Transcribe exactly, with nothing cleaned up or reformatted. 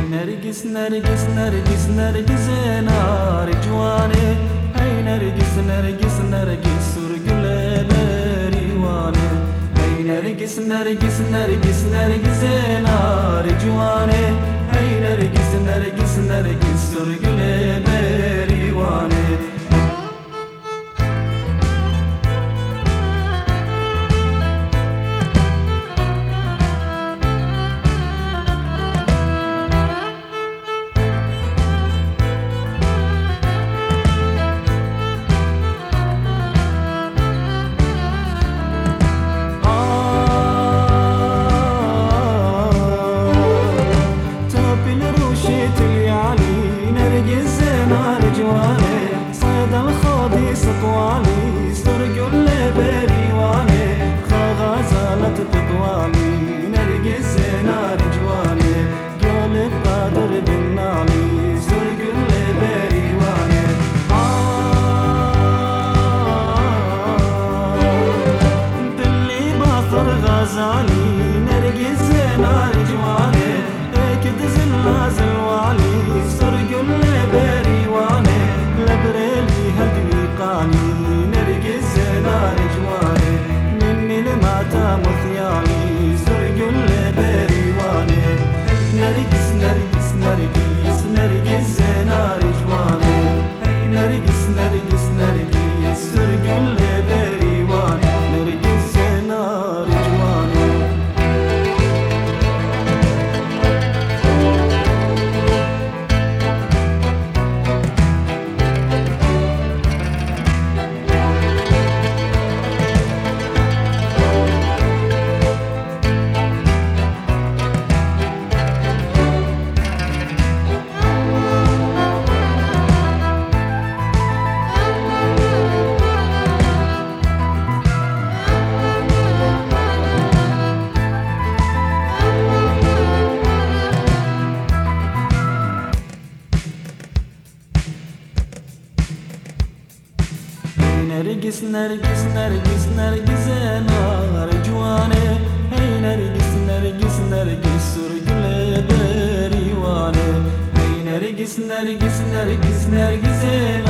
نرجس نرجس نرجس نرجس نار جواني هاي نرجس نرجس نرجس سرقل بريواني هاي نرجس نرجس نرجس نرجس نار جواني هاي نرجس نرجس نرجس سرقل بريواني صيد الخوضي سطوالي سرق اللبريواني خغزالة تطوالي نرقز نار جواني قول قادر بالنالي سرق اللبريواني دلي باطر غزالي نرقز نار جواني اكد زلنا زلوالي سرق اللبريواني لبريلي هدوي قاني نرقز نار جواني مني لماتا مثيالي سرق اللبريواني نرقز نرقز نرقز نرقز نار جواني نرقز نرقز نرقز سرق اللبريواني نرقز نار جواني نرقص نرقص نرقص نرقص نار جواني هي نرقص نرقص نرقص سرق البريواني هي نرقص نرقص نرقص نرقص